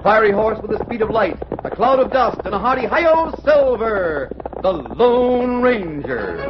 fiery horse with the speed of light, a cloud of dust, and a hearty hi-yo Silver, the Lone Ranger.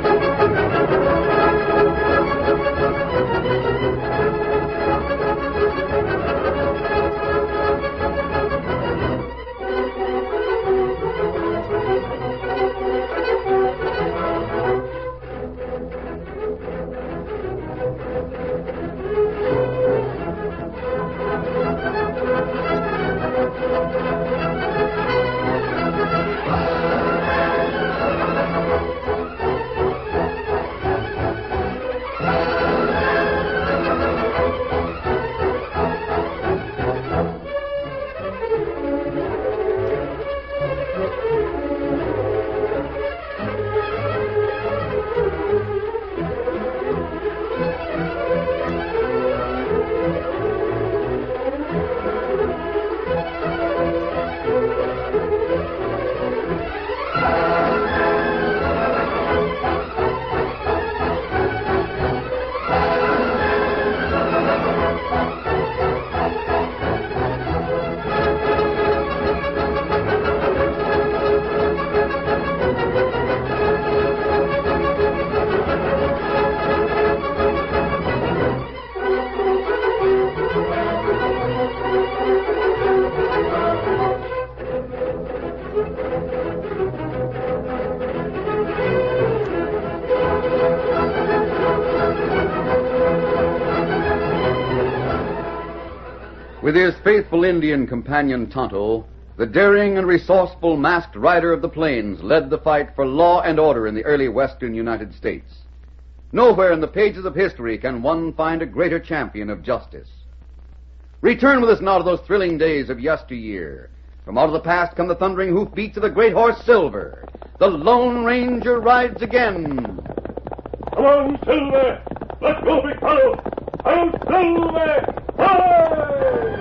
With his faithful Indian companion Tonto, the daring and resourceful masked rider of the plains led the fight for law and order in the early western United States. Nowhere in the pages of history can one find a greater champion of justice. Return with us now to those thrilling days of yesteryear. From out of the past come the thundering hoofbeats of the great horse Silver. The Lone Ranger rides again. Come on, Silver! Let's go, big fellow! I'll Silver! Hi!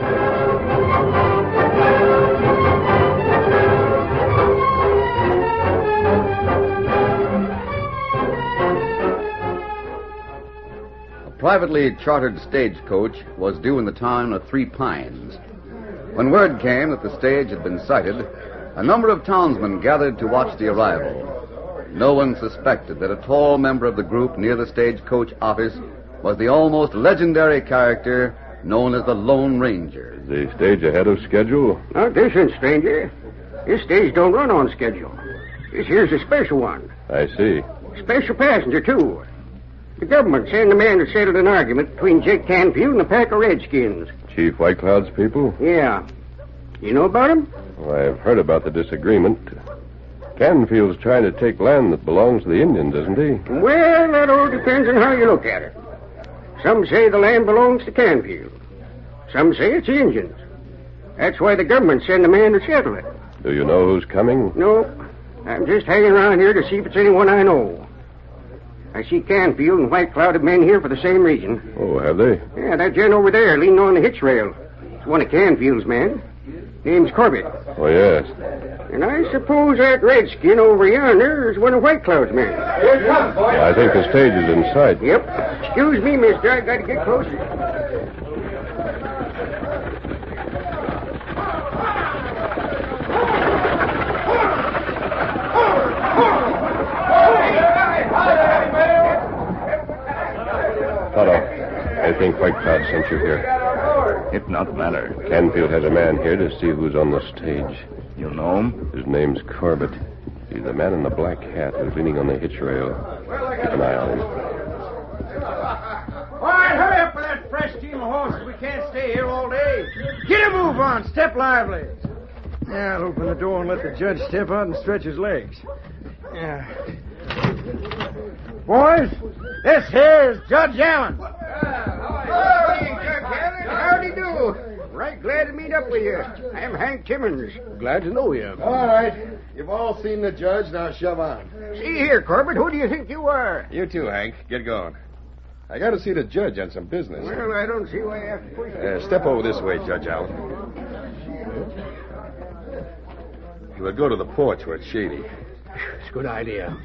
A privately chartered stagecoach was due in the town of Three Pines. When word came that the stage had been sighted, a number of townsmen gathered to watch the arrival. No one suspected that a tall member of the group near the stagecoach office was the almost legendary character known as the Lone Ranger. Is the stage ahead of schedule? Not this one, stranger. This stage don't run on schedule. This here's a special one. I see. Special passenger, too. The government sent a man to settle an argument between Jake Canfield and a pack of redskins. Chief White Cloud's people? Yeah. You know about him? Well, I've heard about the disagreement. Canfield's trying to take land that belongs to the Indians, isn't he? Well, that all depends on how you look at it. Some say the land belongs to Canfield. Some say it's Indians. That's why the government sent a man to settle it. Do you know who's coming? No. I'm just hanging around here to see if it's anyone I know. I see Canfield and White Cloud have been here for the same reason. Oh, have they? Yeah, that gent over there leaning on the hitch rail. It's one of Canfield's men. Name's Corbett. Oh, yes. And I suppose that redskin over yonder is one of White Cloud's men. Here it comes, boys. I think the stage is in sight. Yep. Excuse me, mister. I got to get closer. Tonto, I think White Cloud sent you here. It not matter. Canfield has a man here to see who's on the stage. You know him? His name's Corbett. He's the man in the black hat who's leaning on the hitch rail. Keep an eye on him. All right, hurry up with that fresh team of horses. We can't stay here all day. Get a move on. Step lively. Yeah, I'll open the door and let the judge step out and stretch his legs. Yeah. Boys, this here's Judge Allen. Howdy, Judge Allen. Howdy do. Right glad to meet up with you. I'm Hank Timmons. Glad to know you. All right. You've all seen the judge. Now shove on. See here, Corbett. Who do you think you are? You too, Hank. Get going. I got to see the judge on some business. Well, I don't see why you have to push it. Step over this way, Judge Allen. We'll go to the porch where it's shady. It's a good idea.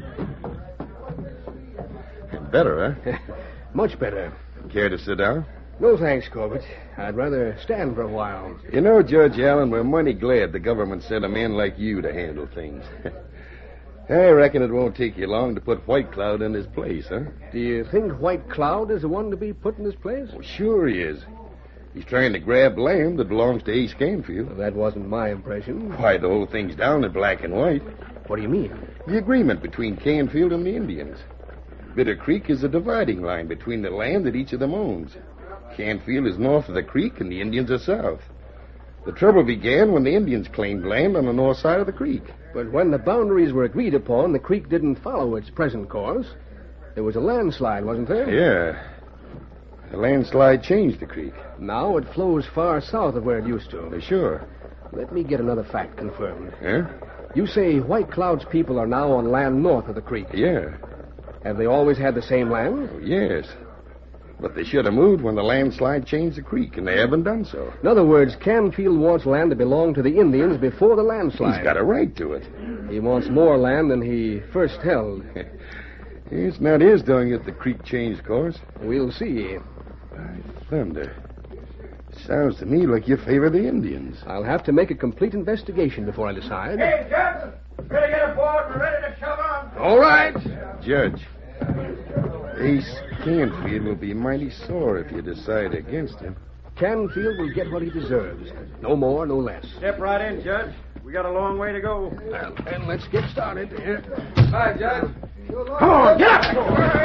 Better, huh? Much better. Care to sit down? No thanks, Corbett. I'd rather stand for a while. You know, Judge Allen, we're mighty glad the government sent a man like you to handle things. I reckon it won't take you long to put White Cloud in his place, huh? Do you think White Cloud is the one to be put in his place? Well, sure he is. He's trying to grab land that belongs to Ace Canfield. Well, that wasn't my impression. Why, the whole thing's down in black and white. What do you mean? The agreement between Canfield and the Indians. Bitter Creek is a dividing line between the land that each of them owns. Canfield is north of the creek and the Indians are south. The trouble began when the Indians claimed land on the north side of the creek. But when the boundaries were agreed upon, the creek didn't follow its present course. There was a landslide, wasn't there? Yeah. The landslide changed the creek. Now it flows far south of where it used to. Sure. Let me get another fact confirmed. Huh? You say White Cloud's people are now on land north of the creek. Yeah. Have they always had the same land? Oh, yes. But they should have moved when the landslide changed the creek, and they haven't done so. In other words, Canfield wants land to belong to the Indians before the landslide. He's got a right to it. He wants more land than he first held. It's not his doing that the creek changed course. We'll see. By thunder. Sounds to me like you favor the Indians. I'll have to make a complete investigation before I decide. Hey, Judge! Ready to get aboard. We're ready to shove on. All right. Judge, Ace Canfield will be mighty sore if you decide against him. Canfield will get what he deserves. No more, no less. Step right in, Judge. We got a long way to go. Well, then let's get started. Here. Bye, Judge. Come on, get up!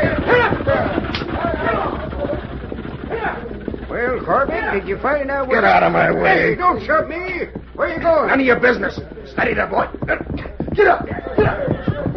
Well, Corbett, did you find out Get out of my way. Hey, don't shove me. Where you going? None of your business. Steady there, boy. Get up. Get up.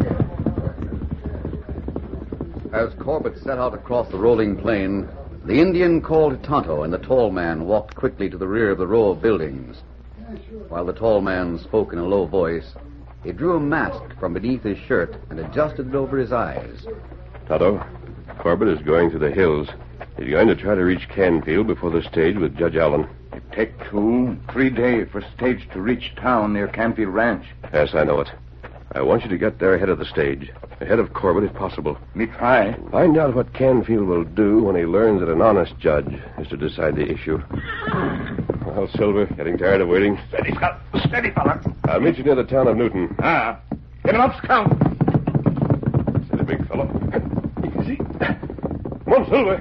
As Corbett set out across the rolling plain, the Indian called Tonto, and the tall man walked quickly to the rear of the row of buildings. While the tall man spoke in a low voice, he drew a mask from beneath his shirt and adjusted it over his eyes. Tonto, Corbett is going to the hills. He's going to try to reach Canfield before the stage with Judge Allen. It take 2-3 days for stage to reach town near Canfield Ranch. Yes, I know it. I want you to get there ahead of the stage. Ahead of Corbett, if possible. Me try. Find out what Canfield will do when he learns that an honest judge is to decide the issue. Well, Silver, getting tired of waiting? Steady, Scott. Steady, fella. I'll meet you near the town of Newton. Give it up, Scout. Steady, big fellow. Easy. Come on, Silver.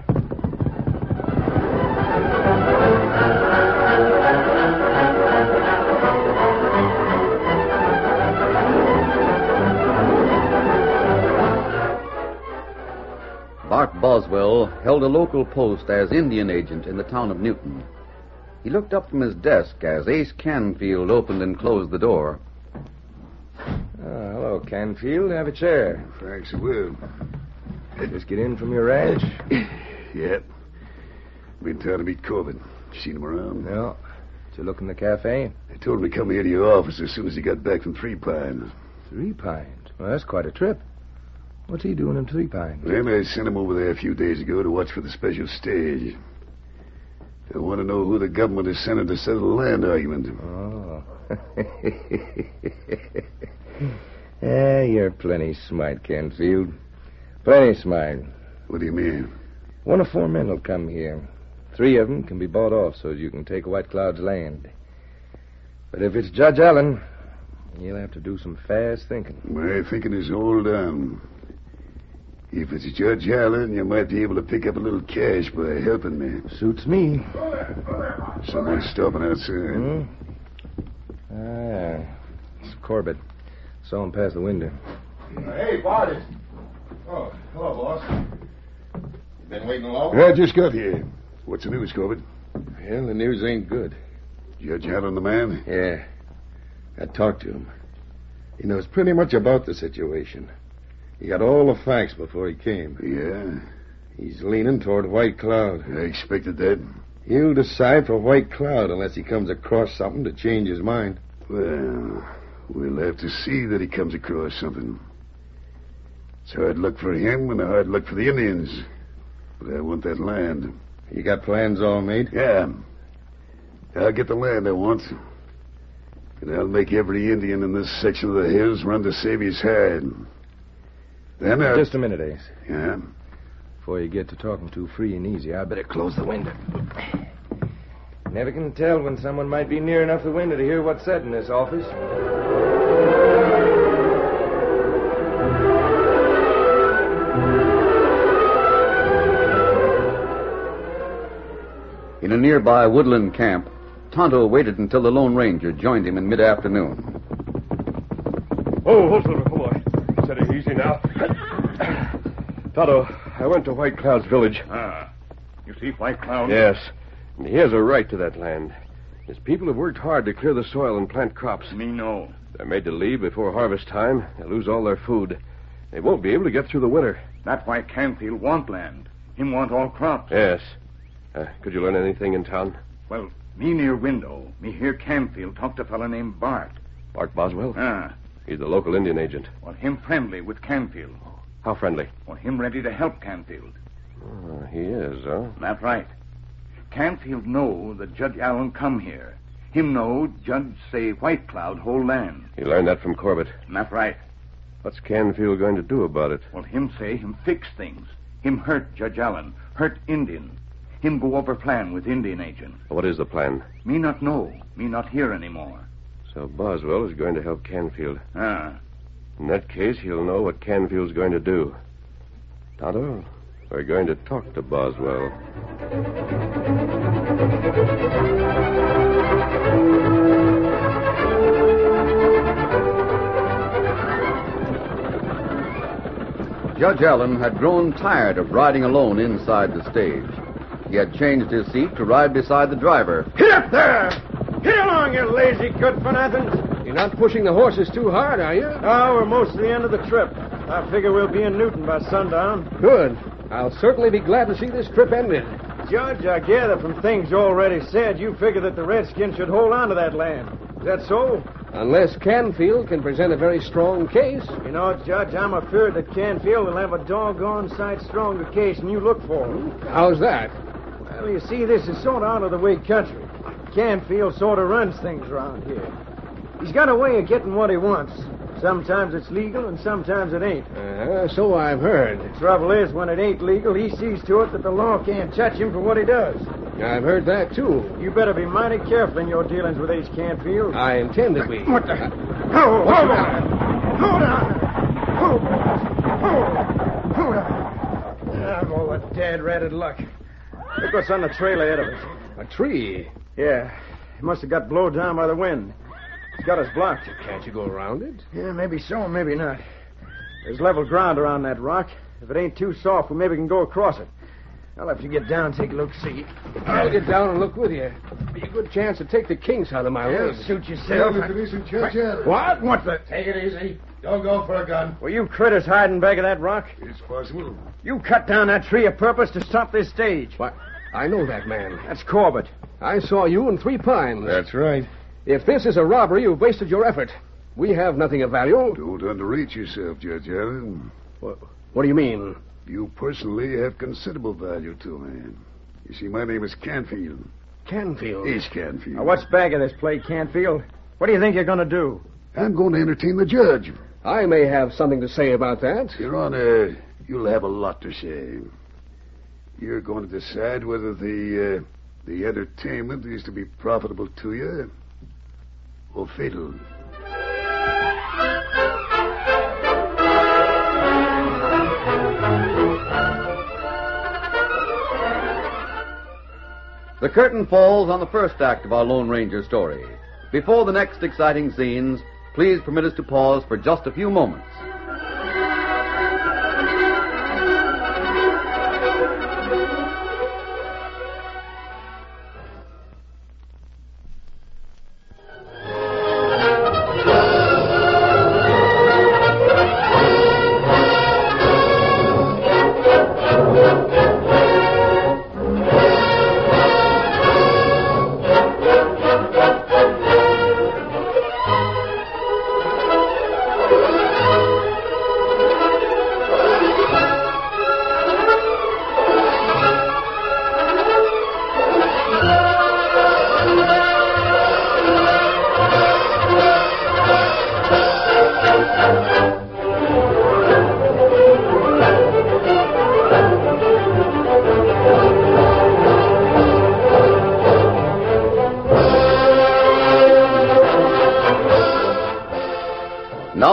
Bart Boswell held a local post as Indian agent in the town of Newton. He looked up from his desk as Ace Canfield opened and closed the door. Hello, Canfield. Have a chair. Thanks, I will. Just get in from your ranch? Yep. Been trying to meet Corbett. Seen him around? No. Did you look in the cafe? They told him to come here to your office as soon as he got back from Three Pines. Three Pines? Well, that's quite a trip. What's he doing in Three Pines? Well, I sent him over there a few days ago to watch for the special stage. I want to know who the government is sending to settle the land argument. Oh. You're plenty smart, Canfield. Plenty smart. What do you mean? One of 4 men will come here. 3 of them can be bought off so you can take White Cloud's land. But if it's Judge Allen, you'll have to do some fast thinking. My thinking is all done. If it's Judge Allen, you might be able to pick up a little cash by helping me. Suits me. Someone's stopping outside. It's Corbett. Saw him pass the window. Hey, Bart. Oh, hello, boss. Been waiting long? I just got here. What's the news, Corbett? Well, the news ain't good. Judge Allen, the man? Yeah. I talked to him. He knows pretty much about the situation. He got all the facts before he came. Yeah. He's leaning toward White Cloud. I expected that. He'll decide for White Cloud unless he comes across something to change his mind. Well, we'll have to see that he comes across something. It's hard luck for him and a hard luck for the Indians. But I want that land. You got plans all made? Yeah. I'll get the land I want. And I'll make every Indian in this section of the hills run to save his hide. Then I'll... Just a minute, Ace. Yeah? before you get to talking too free and easy, I better close the window. Never can tell when someone might be near enough the window to hear what's said in this office. In a nearby woodland camp, Tonto waited until the Lone Ranger joined him in mid-afternoon. Oh, Silver, come on. Set it easy now. Tonto, I went to White Cloud's village. Ah, you see White Cloud? Yes, and he has a right to that land. His people have worked hard to clear the soil and plant crops. Me know. They're made to leave before harvest time. They lose all their food. They won't be able to get through the winter. That's why Canfield want land. Him want all crops. Yes. Could you learn anything in town? Well, me near window, me hear Canfield talk to a fella named Bart. Bart Boswell? Ah. He's the local Indian agent. Well, him friendly with Canfield. How friendly? Well, him ready to help Canfield. Oh, he is, huh? That's right. Canfield know that Judge Allen come here. Him know Judge say White Cloud whole land. He learned that from Corbett. That's right. What's Canfield going to do about it? Well, him say him fix things. Him hurt Judge Allen. Hurt Indian. Him go over plan with Indian agent. What is the plan? Me not know. Me not hear anymore. So Boswell is going to help Canfield. Ah. In that case, he'll know what Canfield's going to do. Tonto, we're going to talk to Boswell. Judge Allen had grown tired of riding alone inside the stage. He had changed his seat to ride beside the driver. Get up there! Get along, you lazy good-for-nothings! You're not pushing the horses too hard, are you? Oh, we're most to the end of the trip. I figure we'll be in Newton by sundown. Good. I'll certainly be glad to see this trip ended. Judge, I gather from things you already said, you figure that the Redskins should hold on to that land. Is that so? Unless Canfield can present a very strong case. You know, Judge, I'm afeard that Canfield will have a doggone sight stronger case than you look for. How's that? Well, you see, this is sort of out-of-the-way country. Canfield sort of runs things around here. He's got a way of getting what he wants. Sometimes it's legal, and sometimes it ain't. So I've heard. The trouble is, when it ain't legal, he sees to it that the law can't touch him for what he does. I've heard that, too. You better be mighty careful in your dealings with Ace Canfield. I intend to be. What the... Hold on! Hold on! I've all the dad-ratted luck. Look what's on the trail ahead of us. A tree? Yeah. It must have got blown down by the wind. It's got us blocked. Can't you go around it? Yeah, maybe so, maybe not. There's level ground around that rock. If it ain't too soft, we maybe can go across it. I'll have to get down and take a look, see. I'll get down and look with you. Be a good chance to take the kinks out of my legs. Suit yourself. What? What the... Take it easy. Don't go for a gun. Were you critters hiding back of that rock? It's possible. You cut down that tree of purpose to stop this stage. What? I know that man. That's Corbett. I saw you in Three Pines. That's right. If this is a robbery, you've wasted your effort. We have nothing of value. Don't underrate yourself, Judge Allen. What do you mean? You personally have considerable value to me. You see, my name is Canfield. Canfield? Ace Canfield. Now, what's back of this play, Canfield? What do you think you're going to do? I'm going to entertain the judge. I may have something to say about that. Your Honor, you'll have a lot to say. You're going to decide whether the entertainment is to be profitable to you or fatal. The curtain falls on the first act of our Lone Ranger story. Before the next exciting scenes, please permit us to pause for just a few moments.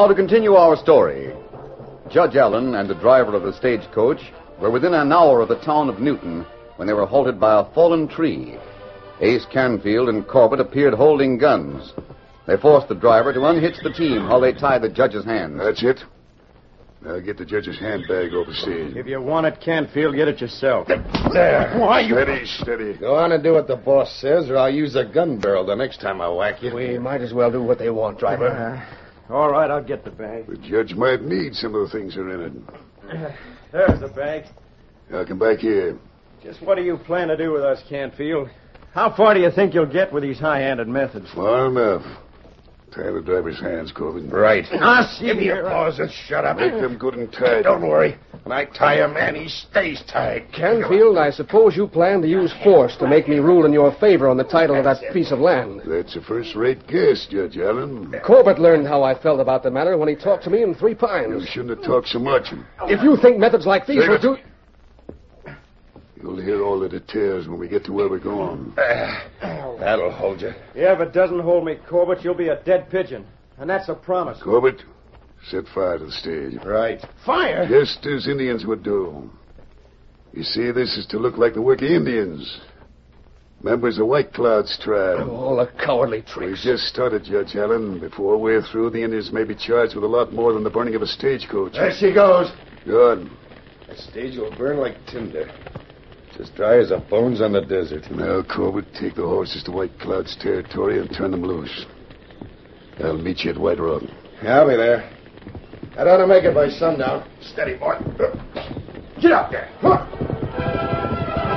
Now to continue our story. Judge Allen and the driver of the stagecoach were within an hour of the town of Newton when they were halted by a fallen tree. Ace Canfield and Corbett appeared holding guns. They forced the driver to unhitch the team while they tied the judge's hands. That's it. Now get the judge's handbag over the stage. If you want it, Canfield, get it yourself. There. Why, you... Steady, steady. Go on and do what the boss says, or I'll use a gun barrel the next time I whack you. We might as well do what they want, driver. All right, I'll get the bag. The judge might need some of the things that are in it. There's the bag. Now come back here. Just what do you plan to do with us, Canfield? How far do you think you'll get with these high-handed methods? Far enough. Tie the driver's hands, Corbin. Right. Give me Your paws and shut up. Make them good and tight. Don't worry. When I tie a man, he stays tied. Canfield, I suppose you plan to use force to make me rule in your favor on the title of that piece of land. That's a first-rate guess, Judge Allen. Corbett learned how I felt about the matter when he talked to me in Three You Pines. shouldn't have talked so much. If you think methods like these will do... You'll hear all the details when we get to where we're going. That'll hold you. Yeah, if it doesn't hold me, Corbett, you'll be a dead pigeon. And that's a promise. Corbett, set fire to the stage. Right. Fire? Just as Indians would do. You see, this is to look like the work of Indians. Members of White Cloud's tribe. All the cowardly We tricks. just started, Judge Allen. Before we're through, the Indians may be charged with a lot more than the burning of a stagecoach. There she goes. Good. That stage will burn like tinder. Just dry as the bones on the desert. Now, Corbett, take the horses to White Cloud's territory and turn them loose. I'll meet you at White Rock. I'll be there. I ought to make it by sundown. Steady, boy. Get out there. Come on.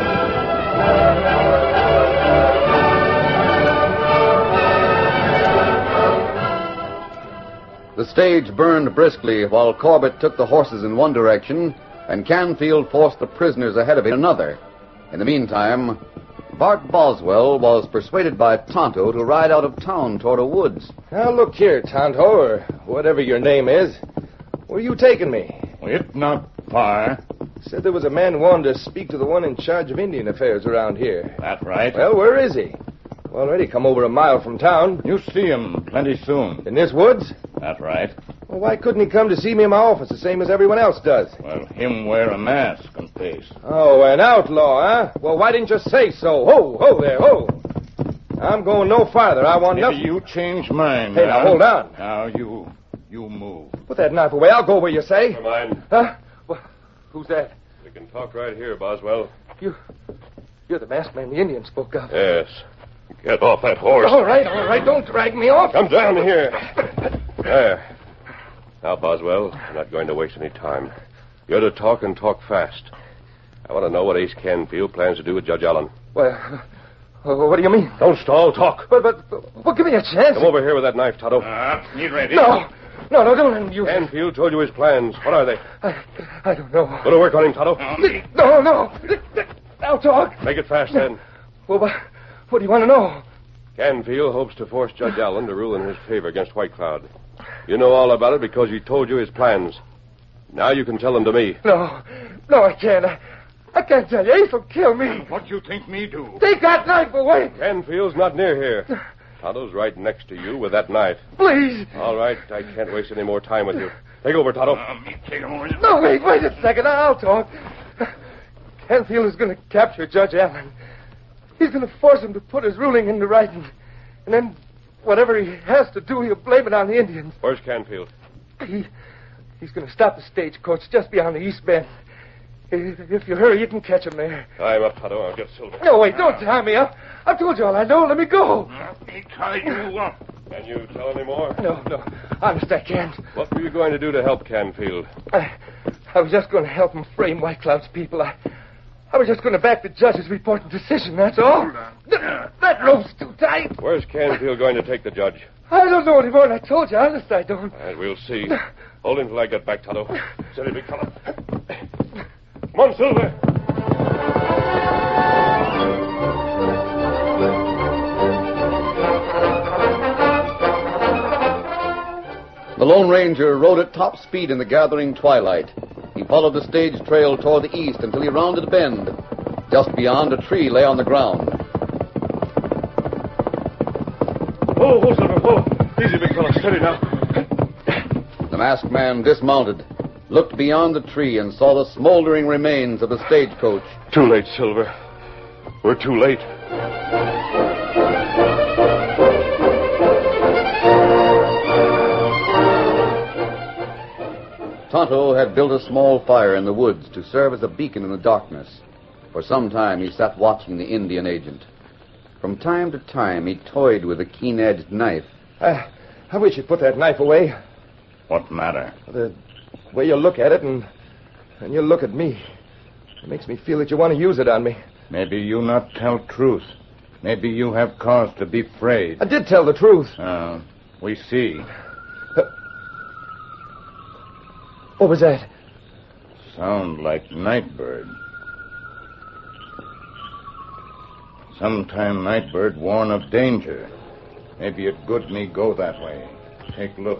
The stage burned briskly while Corbett took the horses in one direction and Canfield forced the prisoners ahead of him in another. In the meantime, Bart Boswell was persuaded by Tonto to ride out of town toward a woods. Now, look here, Tonto, or whatever your name is. Where are you taking me? It's not far. Said there was a man who wanted to speak to the one in charge of Indian affairs around here. That's right. Well, where is he? Already come over a mile from town. You see him plenty soon. In this woods? That's right. Well, why couldn't he come to see me in my office the same as everyone else does? Well, him wear a mask and face. Oh, an outlaw, huh? Well, why didn't you say so? Ho, ho there, ho. I'm going no farther. I want Maybe nothing. you change mind. Hey, now, hold on. Now, you move. Put that knife away. I'll go where you say. Never mind. Huh? Well, who's that? We can talk right here, Boswell. You're the masked man the Indian spoke of. Yes. Get off that horse. All right. Don't drag me off. Come down here. There. Now, Boswell, I'm not going to waste any time. You're to talk and talk fast. I want to know what Ace Canfield plans to do with Judge Allen. Well, what do you mean? Don't stall. Talk. But give me a chance. Come over here with that knife, Tonto. He's ready. No, don't let him use it. Canfield told you his plans. What are they? I don't know. Go to work on him, Tonto. No. I'll talk. Make it fast, then. Well, what do you want to know? Canfield hopes to force Judge Allen to rule in his favor against White Cloud. You know all about it because he told you his plans. Now you can tell them to me. No, I can't. I can't tell you. Ace will kill me. What you think me do? Take that knife away. Canfield's not near here. Tonto's right next to you with that knife. Please. All right, I can't waste any more time with you. Take over, Tonto. Me take him over. No, wait a second. I'll talk. Canfield is going to capture Judge Allen. He's going to force him to put his ruling into writing. And then whatever he has to do, he'll blame it on the Indians. Where's Canfield? He's going to stop the stagecoach just beyond the East Bend. If you hurry, you can catch him there. Tie him up, Tonto. I'll get Silver. No, wait, don't tie me up. I've told you all I know. Let me go. Me tie you up. Can you tell any more? No. Honest, I can't. What were you going to do to help Canfield? I was just going to help him frame White Cloud's people. I was just going to back the judge's report and decision, that's all. That rope's too tight. Where's Canfield going to take the judge? I don't know any more than I told you. Honest, I don't. All right, we'll see. Hold him till I get back, Tonto. Steady, big fella. Come on, Silver. The Lone Ranger rode at top speed in the gathering twilight. He followed the stage trail toward the east until he rounded a bend. Just beyond, a tree lay on the ground. Oh, Silver, oh. Easy, big fella. Steady now. The masked man dismounted, looked beyond the tree, and saw the smoldering remains of the stagecoach. Too late, Silver. We're too late. Tonto had built a small fire in the woods to serve as a beacon in the darkness. For some time he sat watching the Indian agent. From time to time he toyed with a keen-edged knife. I wish you'd put that knife away. What matter? The way you look at it and you look at me. It makes me feel that you want to use it on me. Maybe you not tell truth. Maybe you have cause to be afraid. I did tell the truth. We see. What was that? Sound like Nightbird. Sometime Nightbird warn of danger. Maybe it good me go that way. Take a look.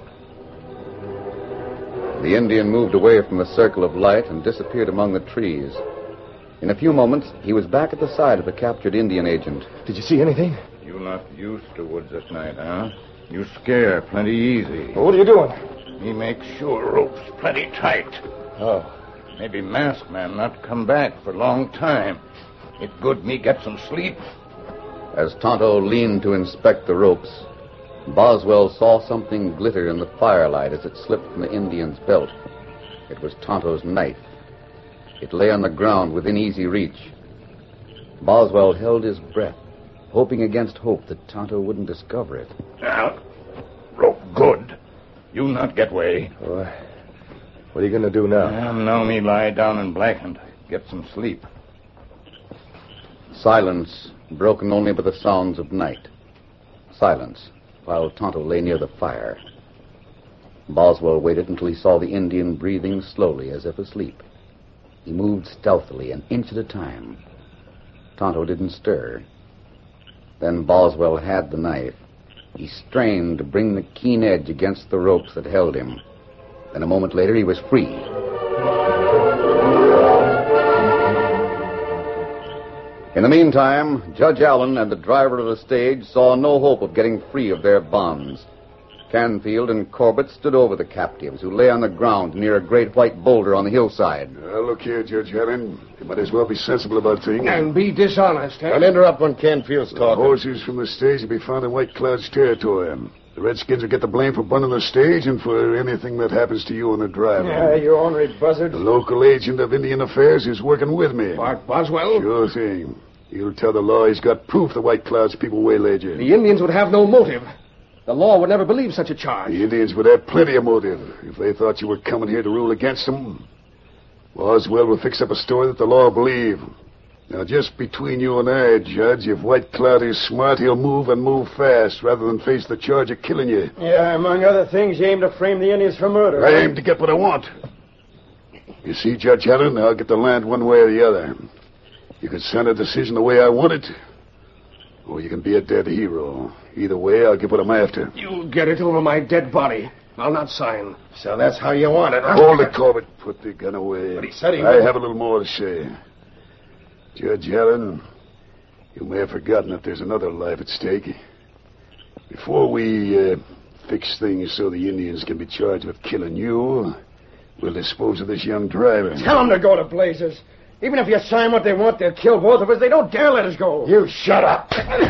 The Indian moved away from the circle of light and disappeared among the trees. In a few moments, he was back at the side of the captured Indian agent. Did you see anything? You not used to woods at night, huh? You scare plenty easy. What are you doing? Me make sure ropes plenty tight. Oh. Maybe masked man not come back for long time. It good me get some sleep. As Tonto leaned to inspect the ropes, Boswell saw something glitter in the firelight as it slipped from the Indian's belt. It was Tonto's knife. It lay on the ground within easy reach. Boswell held his breath, hoping against hope that Tonto wouldn't discover it. Now, rope good. You not get way. What are you going to do now? Now me lie down and blackened. Get some sleep. Silence, broken only by the sounds of night. Silence, while Tonto lay near the fire. Boswell waited until he saw the Indian breathing slowly as if asleep. He moved stealthily, an inch at a time. Tonto didn't stir. Then Boswell had the knife. He strained to bring the keen edge against the ropes that held him. Then a moment later, he was free. In the meantime, Judge Allen and the driver of the stage saw no hope of getting free of their bonds. Canfield and Corbett stood over the captives, who lay on the ground near a great white boulder on the hillside. Look here, Judge Allen. You might as well be sensible about things. And be dishonest, eh? Don't interrupt when Canfield's The talking. horses from the stage will be found in White Cloud's territory. The Redskins will get the blame for burning the stage and for anything that happens to you and the driver. Yeah, you ornery buzzard. The local agent of Indian Affairs is working with me. Bart Boswell? Sure thing. He'll tell the law he's got proof the White Cloud's people waylaid you. The Indians would have no motive. The law would never believe such a charge. The Indians would have plenty of motive. If they thought you were coming here to rule against them, Boswell will fix up a story that the law will believe. Now, just between you and I, Judge, if White Cloud is smart, he'll move and move fast rather than face the charge of killing you. Yeah, among other things, you aim to frame the Indians for murder. I aim to get what I want. You see, Judge Allen, I'll get the land one way or the other. You can send a decision the way I want it, or you can be a dead hero. Either way, I'll get what I'm after. You'll get it over my dead body. I'll not sign. So that's how you want it, huh? Hold it, Corbett. Put the gun away. But he said he I would. have a little more to say. Judge Allen, you may have forgotten that there's another life at stake. Before we fix things so the Indians can be charged with killing you, we'll dispose of this young driver. Tell them to go to blazes. Even if you sign what they want, they'll kill both of us. They don't dare let us go. You shut up.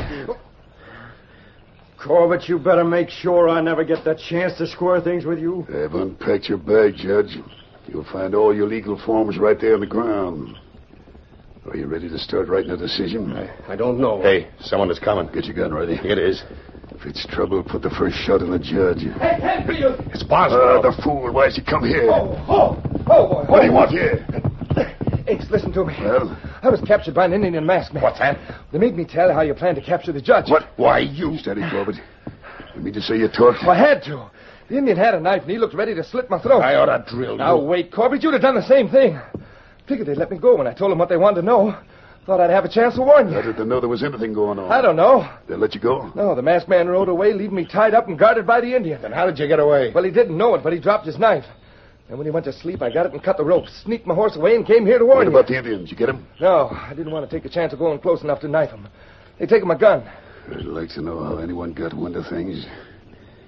Corbett, you better make sure I never get the chance to square things with you. I've unpacked your bag, Judge. You'll find all your legal forms right there on the ground. Are you ready to start writing a decision? I don't know. Hey, someone is coming. Get your gun ready. It is. If it's trouble, put the first shot on the judge. Hey, Canfield! It's Boswell. The fool. Why has he come here? Oh, boy. What do you want here? Ace, listen to me. Well? I was captured by an Indian masked man. What's that? They made me tell how you plan to capture the judge. What? Why, you... Steady, Corbett. You mean to say you talked? Well, I had to. The Indian had a knife, and he looked ready to slit my throat. I ought to drill Now, you. wait, Corbett. You'd have done the same thing. Figured they'd let me go when I told them what they wanted to know. Thought I'd have a chance to warn How you. did they know there was anything going on? I don't know. They let you go? No, the masked man rode away, leaving me tied up and guarded by the Indian. Then how did you get away? Well, he didn't know it, but he dropped his knife. And when he went to sleep, I got it and cut the rope, sneaked my horse away, and came here to warn What you. about the Indians? You get them? No, I didn't want to take a chance of going close enough to knife him. They taken my gun. I'd like to know how anyone got wind of things.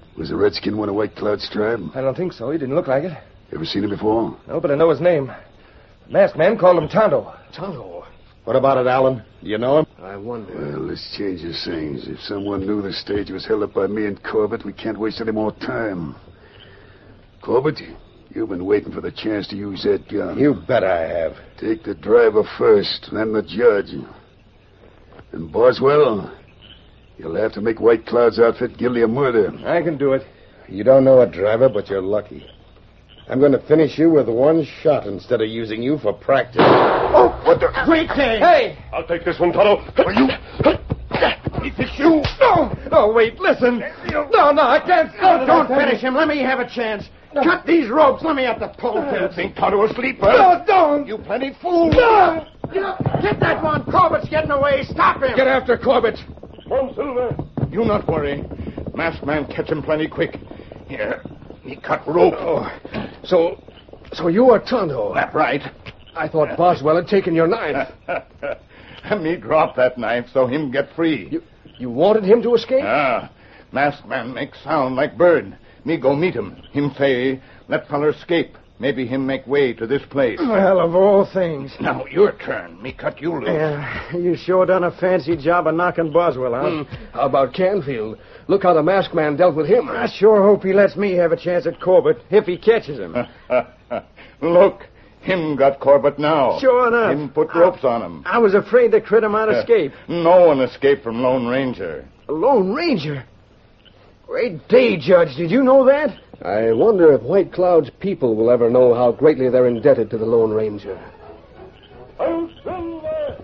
Was the redskin one of White Cloud's tribe? I don't think so. He didn't look like it. Ever seen him before? No, but I know his name. The masked man called him Tonto. Tonto. What about it, Allen? Do you know him? I wonder. Well, let's change the things. If someone knew the stage was held up by me and Corbett, we can't waste any more time. Corbett, you've been waiting for the chance to use that gun. You bet I have. Take the driver first, then the judge. And Boswell, you'll have to make White Cloud's outfit guilty of murder. I can do it. You don't know a driver, but you're lucky. I'm going to finish you with one shot instead of using you for practice. Oh, what the... Great thing! Hey! I'll take this one, Tonto. Are you... It's you. No! Oh, wait, listen. No, I can't stop. Don't finish him. Let me have a chance. Cut these ropes. Let me at the pole. You think Tonto asleep, huh? No, don't! You plenty fool. No! Get that one. Corbett's getting away. Stop him. Get after Corbett. Come, Silver. You not worry. Masked man catch him plenty quick. Here, he cut rope. So you are Tonto. That right. I thought Boswell had taken your knife. Me drop that knife so him get free. You wanted him to escape? Masked man make sound like bird. Me go meet him. Him say, let feller escape. Maybe him make way to this place. Well, of all things. Now, your turn. Me cut you loose. Yeah, you sure done a fancy job of knocking Boswell out. How about Canfield? Look how the masked man dealt with him. I sure hope he lets me have a chance at Corbett if he catches him. Look, him got Corbett now. Sure enough. Him put ropes on him. I was afraid the critter might escape. No one escaped from Lone Ranger. A Lone Ranger? Great day, Judge. Did you know that? I wonder if White Cloud's people will ever know how greatly they're indebted to the Lone Ranger. Oh, Silver!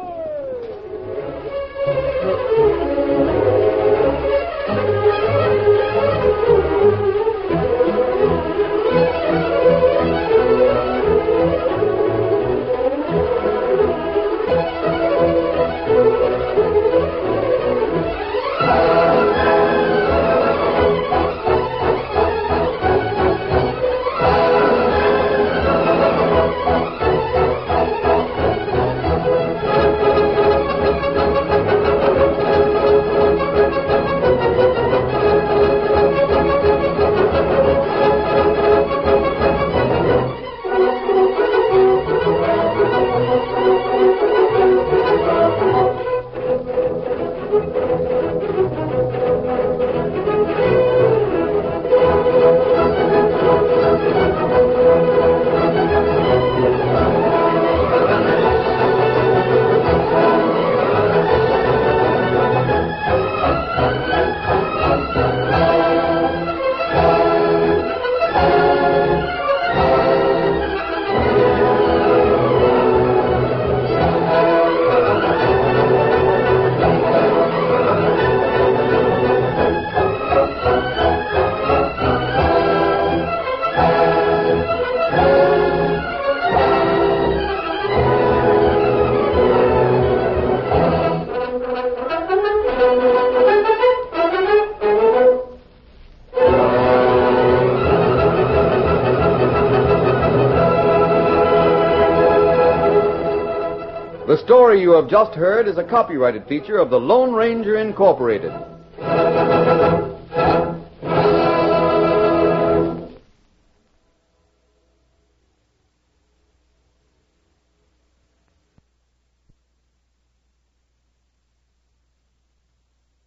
The story you have just heard is a copyrighted feature of the Lone Ranger Incorporated.